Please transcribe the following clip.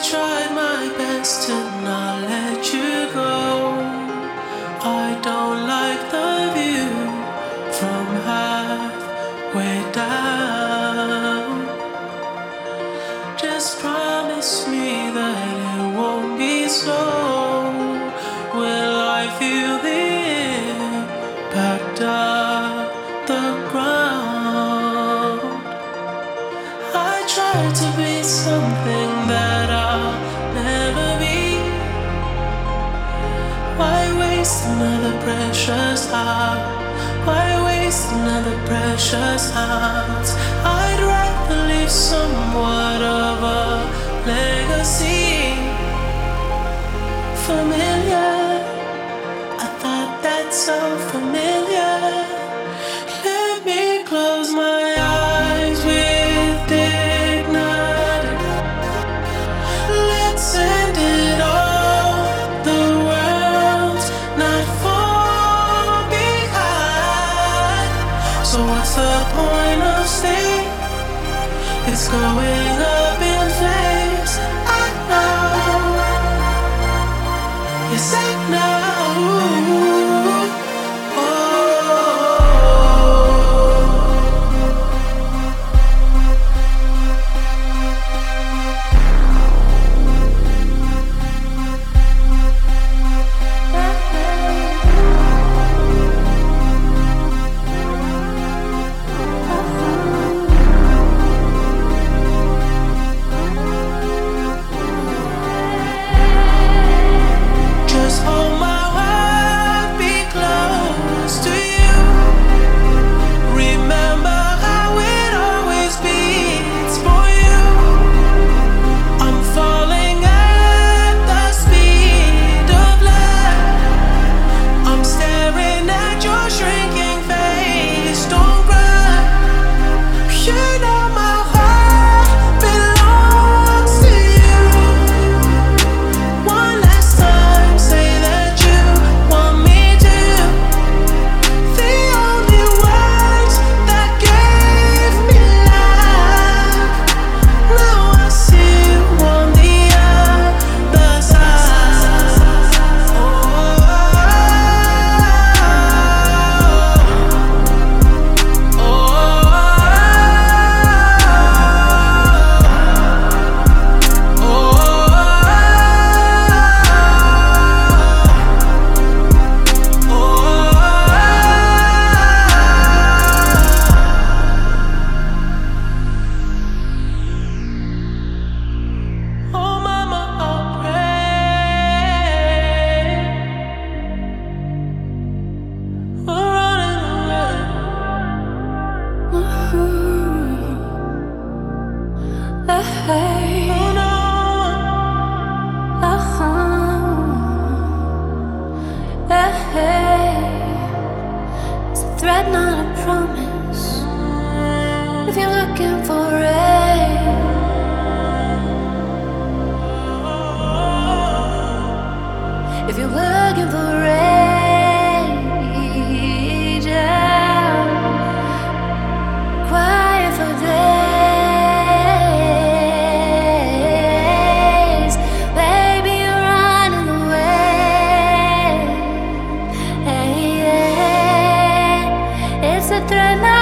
tried my best to not let you go. I don't like the view from halfway down. Just promise me that it won't be so. Will I feel the impact of the ground? I tried to be something that I'll never be. Why waste another precious heart? Why waste another precious heart? I'd rather leave somewhat of a legacy. Familiar, I thought that's so familiar. Let me close my eyes with dignity. Let's end it all. The world's not far behind. So what's the point of staying? It's going up in flames. I know. Yes, I know. It's a threat, not a promise. If you're looking for rain, if you're looking for rage, yeah. Quiet for days, baby, you're running away. Hey, yeah. It's a threat.